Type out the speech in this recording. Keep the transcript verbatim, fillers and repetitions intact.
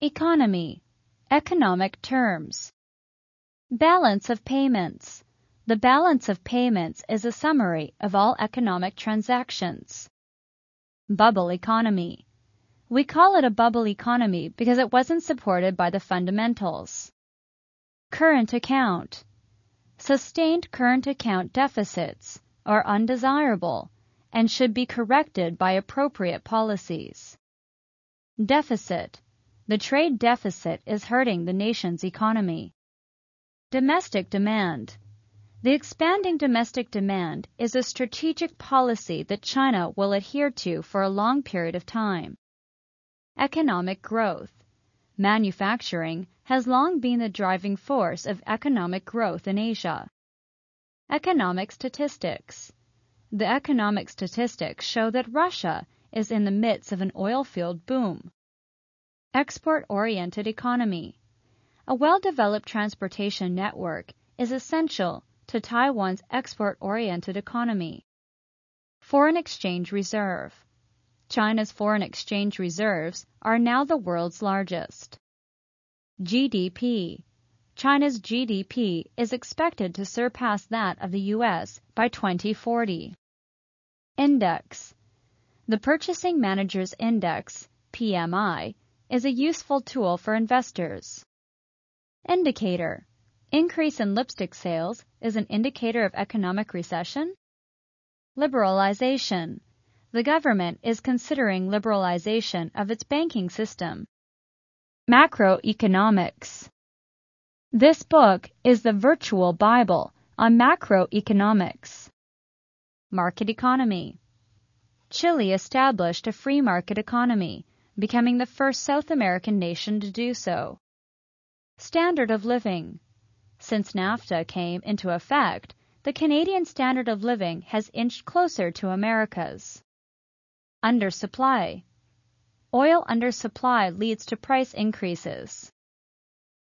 Economy. Economic terms. Balance of payments. The balance of payments is a summary of all economic transactions. Bubble economy. We call it a bubble economy because it wasn't supported by the fundamentals. Current account. Sustained current account deficits are undesirable and should be corrected by appropriate policies. Deficit. The trade deficit is hurting the nation's economy. Domestic demand. The expanding domestic demand is a strategic policy that China will adhere to for a long period of time. Economic growth. Manufacturing has long been the driving force of economic growth in Asia. Economic statistics. The economic statistics show that Russia is in the midst of an oil-field boom. Export-oriented economy. A well-developed transportation network is essential to Taiwan's export-oriented economy. Foreign exchange reserve. China's foreign exchange reserves are now the world's largest. G D P. China's G D P is expected to surpass that of the U S by twenty forty. Index. The Purchasing Managers' Index, P M I, is a useful tool for investors. Indicator. Increase in lipstick sales is an indicator of economic recession? Liberalization. The government is considering liberalization of its banking system. Macroeconomics. This book is the virtual Bible on macroeconomics. Market economy. Chile established a free market economy, becoming the first South American nation to do so. Standard of living. Since NAFTA came into effect, the Canadian standard of living has inched closer to America's. Undersupply. Oil undersupply leads to price increases.